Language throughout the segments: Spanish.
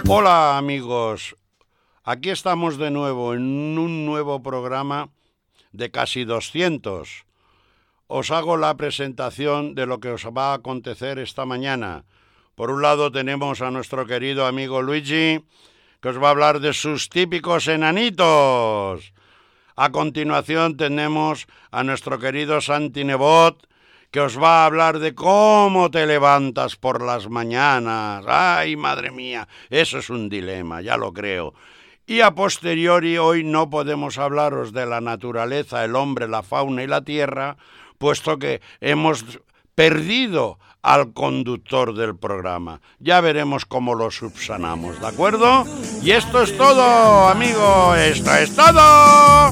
Hola amigos, aquí estamos de nuevo en un nuevo programa de casi 200. Os hago la presentación de lo que os va a acontecer esta mañana. Por un lado tenemos a nuestro querido amigo Luigi, que os va a hablar de sus típicos enanitos. A continuación tenemos a nuestro querido Santi Nebot, que os va a hablar de cómo te levantas por las mañanas. ¡Ay, madre mía! Eso es un dilema, ya lo creo. Y a posteriori, hoy no podemos hablaros de la naturaleza, el hombre, la fauna y la tierra, puesto que hemos perdido al conductor del programa. Ya veremos cómo lo subsanamos, ¿de acuerdo? Y esto es todo, amigo, esto es todo.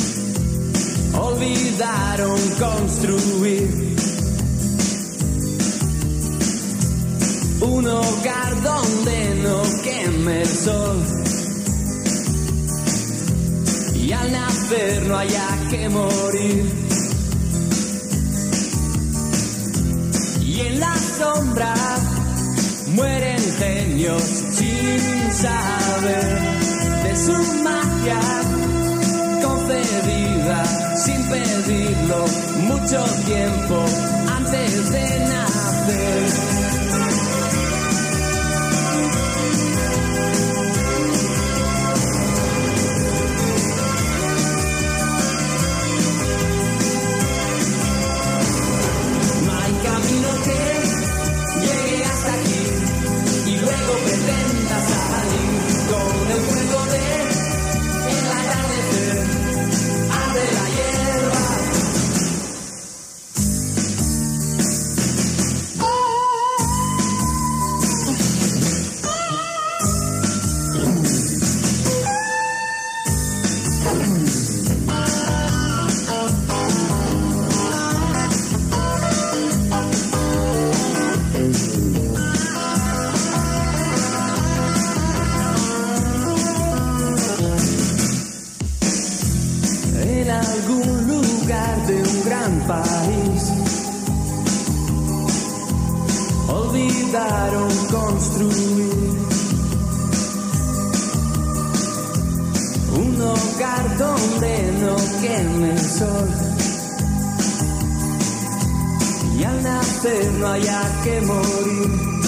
Olvidaron construir un hogar donde no queme el sol y al nacer no haya que morir, y en la sombra mueren genios sin saber de su magia concedida sin pedirlo mucho tiempo antes de nacer. Olvidaron construir un hogar donde no queme el sol y al nacer no haya que morir.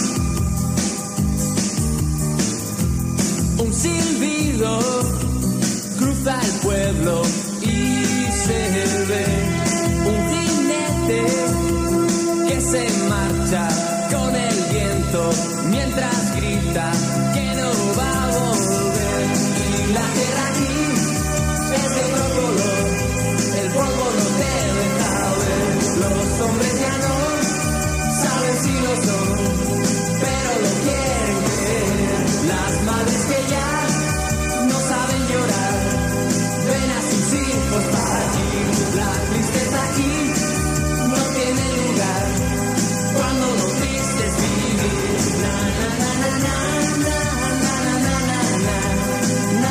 Un silbido cruza el pueblo y se ve un jinete que se marcha con el viento mientras grita que no va a volver. Y la tierra aquí es de otro color, el polvo no te deja ver. Los hombres ya no saben si lo son, pero lo quieren creer. Las madres que ya no saben llorar ven a sus hijos para allí. La tristeza aquí no tiene lugar cuando lo triste es vivir. Na na na na na na na na na na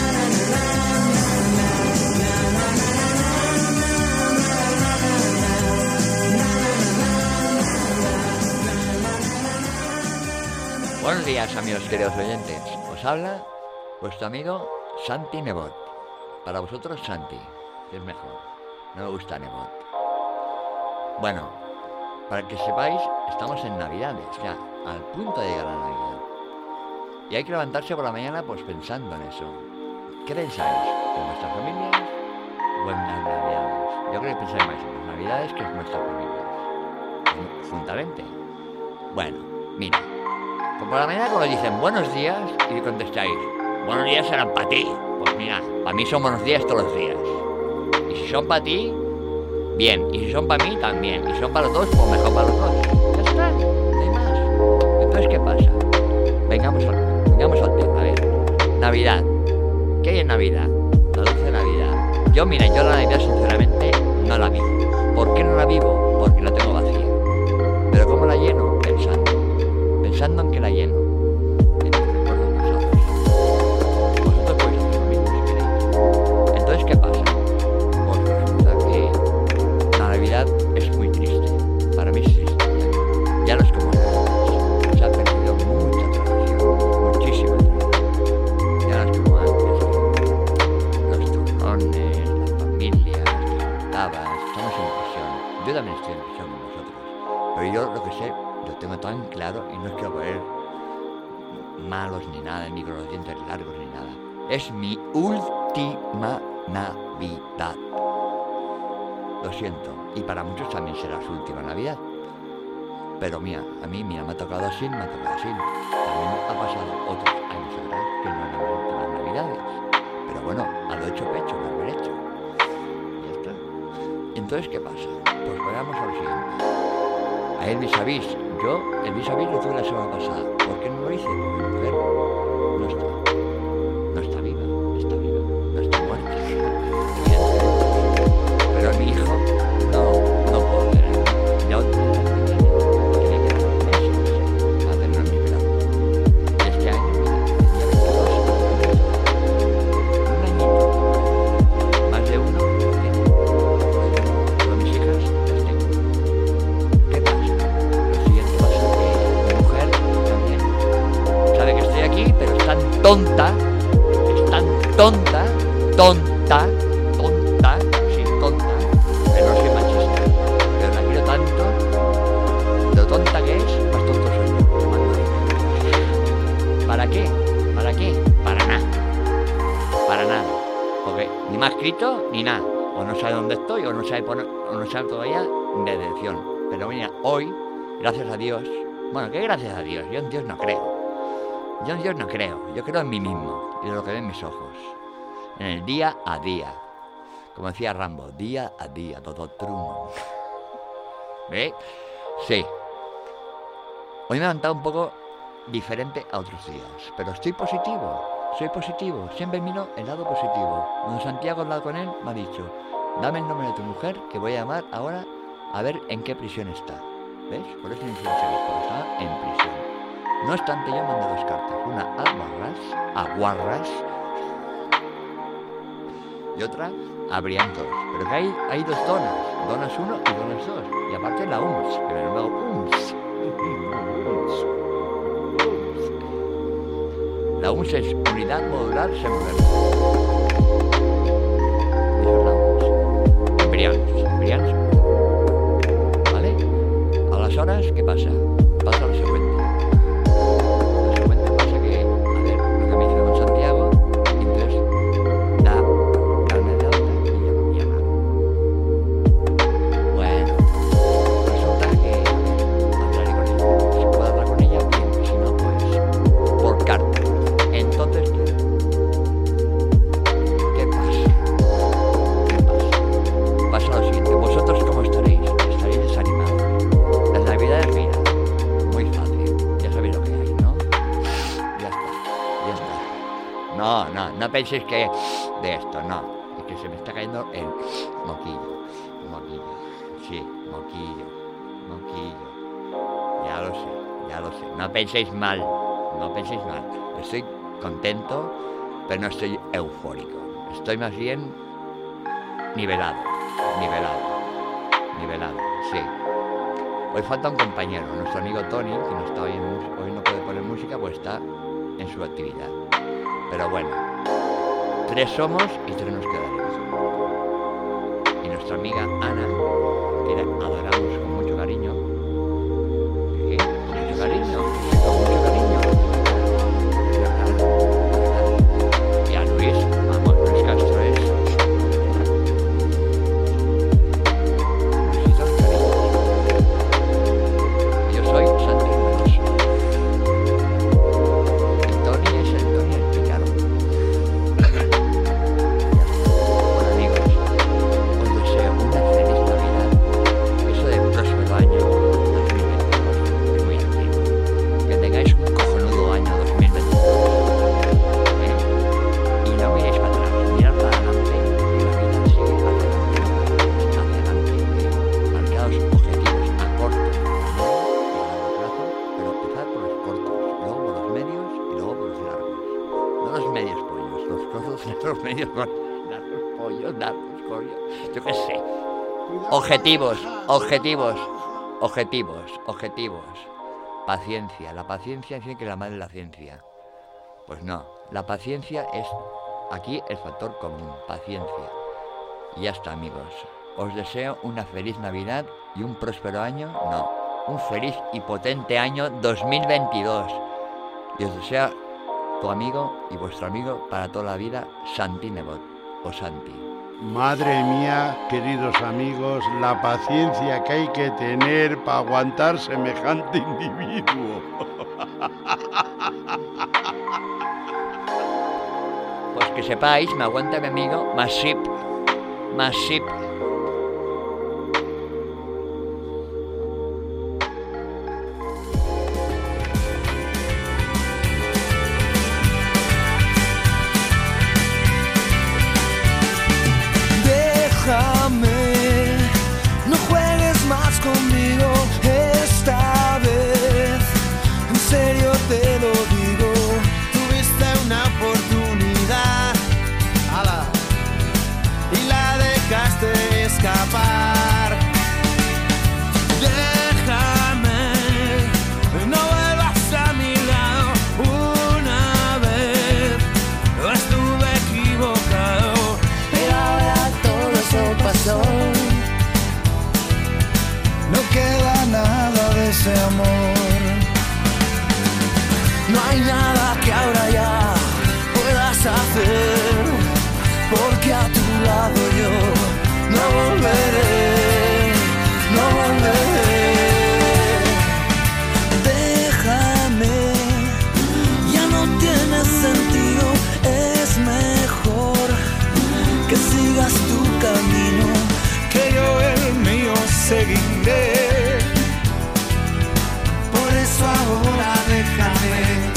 na. Buenos días, amigos queridos oyentes. Os habla vuestro amigo Santi Nebot. Para vosotros Santi, que es mejor. No me gusta Nebot. Bueno, para que sepáis, estamos en Navidades, ya, al punto de llegar a Navidad. Y hay que levantarse por la mañana pues pensando en eso. ¿Qué pensáis? ¿En vuestras familias o en las Navidades? Yo creo que pensáis más en las Navidades que en vuestras familias. Juntamente. Bueno, mira. Pues por la mañana cuando dicen buenos días y contestáis, buenos días serán para ti. Pues mira, para mí son buenos días todos los días. Y si son para ti, bien, y si son para mí, también. Y si son para los dos, pues mejor para los dos. Ya está, no hay más. Entonces, ¿qué pasa? Vengamos al tema, a ver. Navidad. ¿Qué hay en Navidad? La dulce Navidad. Yo la Navidad, sinceramente, no la vivo. ¿Por qué no la vivo? Porque la tengo vacía. ¿Pero cómo la lleno? Pensando en que la lleno. Vosotros podéis hacer lo mismo si queréis. Entonces, ¿qué pasa? Pues resulta que la Navidad es muy triste. Para mí es triste. Ya no es como antes. Se ha perdido mucha tradición, muchísima tradición. tengo tan claro y no os quiero poner malos ni nada, ni con los dientes largos ni nada. Es mi última Navidad. Lo siento. Y para muchos también será su última Navidad. Pero mira, a mí me ha tocado así, me ha tocado así. También ha pasado otros años atrás que no eran mis últimas Navidades. Pero bueno, a lo hecho pecho, lo haber hecho. Ya está. Entonces, ¿qué pasa? Pues vayamos al siguiente. A el vis a vis. Yo, el vis a vis lo tuve la semana pasada. ¿Por qué no lo hice? Porque mi mujer no está. No está viva. Está viva. No está muerta. Pero mi hijo no puedo tener. Ya tiene que dar meses a tener mi grado. Y este año, mira, el día 22, un añito. Más de uno tiene. Pero mis hijas las tengo. ¿Qué pasa? Lo siguiente pasa que mi mujer también sabe que estoy aquí, pero es tan tonta, pero no soy machista, pero la quiero tanto, lo tonta que es, más tonto soy yo. ¿Para qué? ¿Para qué? Para nada, porque ni me ha escrito ni nada, o no sabe dónde estoy, o no sabe todavía de dirección. Pero mira, hoy, gracias a Dios, bueno, ¿qué gracias a Dios? Yo en Dios no creo. Yo creo en mí mismo y en lo que ven mis ojos. En el día a día. Como decía Rambo, día a día, todo truno. ¿Ve? Sí. Hoy me he levantado un poco diferente a otros días, pero estoy positivo, soy positivo, siempre miro el lado positivo. Cuando Santiago ha hablado con él, me ha dicho, dame el nombre de tu mujer, que voy a llamar ahora a ver en qué prisión está. ¿Ves? Por eso me hice seguir, porque estaba en prisión. No obstante, yo mandé 2 cartas, una a Guarras, y otra a Briantos. Pero que hay 2 donas 1 y donas 2. Y aparte la UMS, que me he nombrado UMS. La UMS es Unidad Modular Semper. Esa es la UMS. Briantos. ¿Vale? A las horas, ¿qué pasa? Pasa lo siguiente. No penséis que de esto, no. Es que se me está cayendo el moquillo. Sí, moquillo. Ya lo sé. No penséis mal. Estoy contento, pero no estoy eufórico. Estoy más bien nivelado, sí. Hoy falta un compañero, nuestro amigo Tony, que no está hoy no puede poner música, pues está en su actividad. Pero bueno, 3 somos y 3 nos quedaremos. Y nuestra amiga Ana, que la adoramos con mucho cariño. ¿Qué? ¿Con mucho cariño? Y a Luis Castro es... Luisito, cariño. Yo soy Santi Meroso. Y Tony es el Picaro. Bueno, amigos, os deseo una feliz Navidad. Eso de próximo año 2022 es muy antiguo. Que tengáis un cojonudo año 2022. Y no miréis para atrás, mirad para adelante, que la vida sigue hacia adelante. Marcaos objetivos a corto y a largo plazo, pero empezad por los cortos, luego por los medios y luego por los largos. No los medios pollos, los cortos, los medios largos pollos, largos pollos, yo qué sé. Objetivos. Paciencia. La paciencia dice que es la madre de la ciencia. Pues no, la paciencia es aquí el factor común, paciencia. Y ya está, amigos. Os deseo una feliz Navidad y un próspero año, no, un feliz y potente año 2022. Y os desea tu amigo y vuestro amigo para toda la vida, Santi Nebot, o Santi. Madre mía, queridos amigos, la paciencia que hay que tener para aguantar semejante individuo. Pues que sepáis, me aguanta mi amigo Masip. No juegues más conmigo esta vez, en serio te lo digo. Tuviste una oportunidad, ala, y la dejaste escapar. Déjame, no vuelvas a mi lado una vez. Yo estuve equivocado, pero ahora todo eso pasó. No queda nada de ese amor. No hay nada que ahora ya puedas hacer, porque a tu lado yo no volveré, no volveré. Déjame, ya no tiene sentido, es mejor que sigas tu camino, que yo el mío seguiré. Por eso ahora déjame.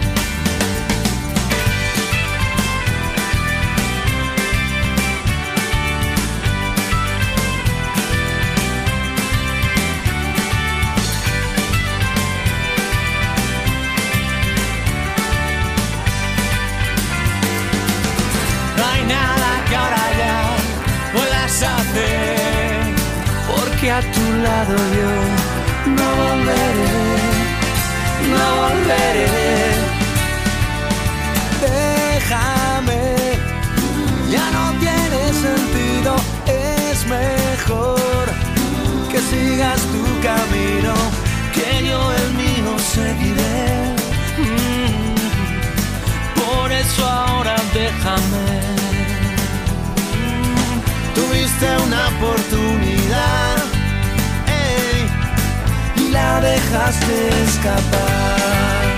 No hay nada que ahora ya puedas hacer, porque a tu lado yo no volveré, no volveré. Déjame, ya no tiene sentido, es mejor que sigas tu camino, que yo el mío seguiré. Por eso ahora déjame. Tuviste una oportunidad, y la dejaste escapar.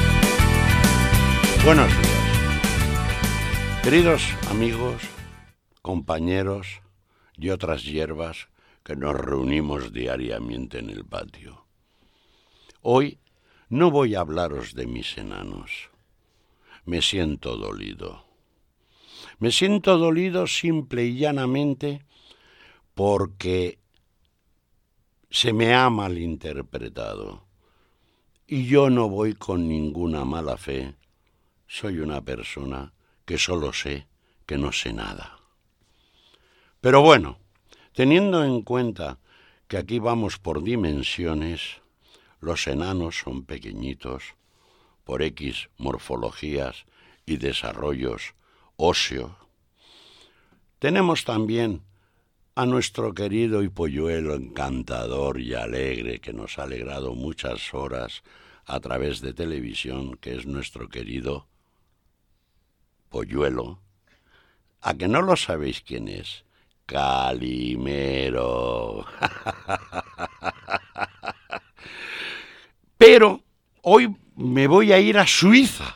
Buenos días. Queridos amigos, compañeros y otras hierbas que nos reunimos diariamente en el patio. Hoy no voy a hablaros de mis enanos. Me siento dolido. Me siento dolido simple y llanamente porque se me ha malinterpretado. Y yo no voy con ninguna mala fe. Soy una persona que solo sé que no sé nada. Pero bueno, teniendo en cuenta que aquí vamos por dimensiones, los enanos son pequeñitos, por X morfologías y desarrollos óseos. Tenemos también a nuestro querido y polluelo encantador y alegre, que nos ha alegrado muchas horas a través de televisión, que es nuestro querido polluelo. ¿A que no lo sabéis quién es? Calimero. Pero hoy me voy a ir a Suiza.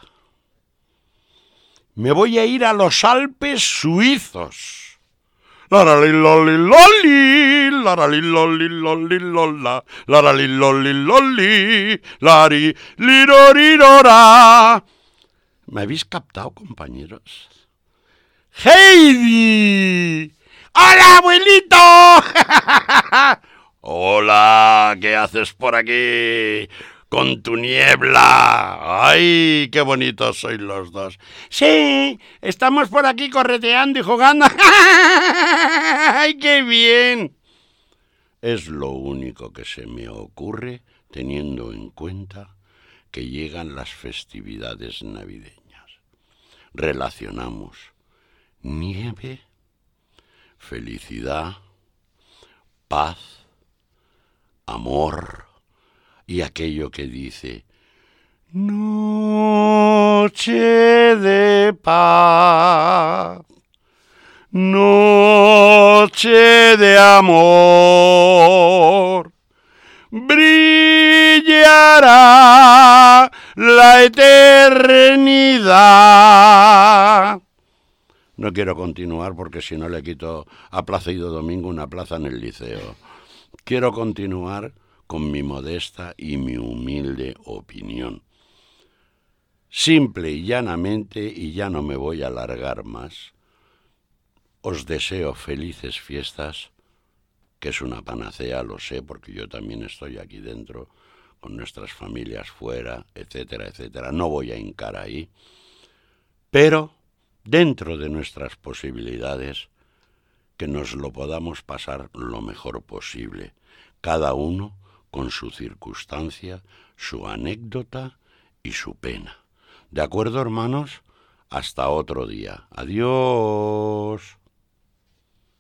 Me voy a ir a los Alpes suizos. Laraliloliloli, laralilolilolilola, laraliloliloli, larilirorirora. ¿Me habéis captado, compañeros? ¡Heidi! ¡Hola, abuelito! Hola, ¿qué haces por aquí? Con tu niebla. ¡Ay, qué bonitos sois los dos! Sí, estamos por aquí correteando y jugando. ¡Ay, qué bien! Es lo único que se me ocurre teniendo en cuenta que llegan las festividades navideñas. Relacionamos nieve, felicidad, paz, amor, y aquello que dice: noche de paz, noche de amor, brillará la eternidad. No quiero continuar porque si no le quito a Plácido Domingo una plaza en el Liceo. Quiero continuar con mi modesta y mi humilde opinión. Simple y llanamente, y ya no me voy a alargar más, os deseo felices fiestas, que es una panacea, lo sé, porque yo también estoy aquí dentro, con nuestras familias fuera, etcétera, etcétera. No voy a hincar ahí, pero dentro de nuestras posibilidades, que nos lo podamos pasar lo mejor posible, cada uno con su circunstancia, su anécdota y su pena. ¿De acuerdo, hermanos? Hasta otro día. Adiós.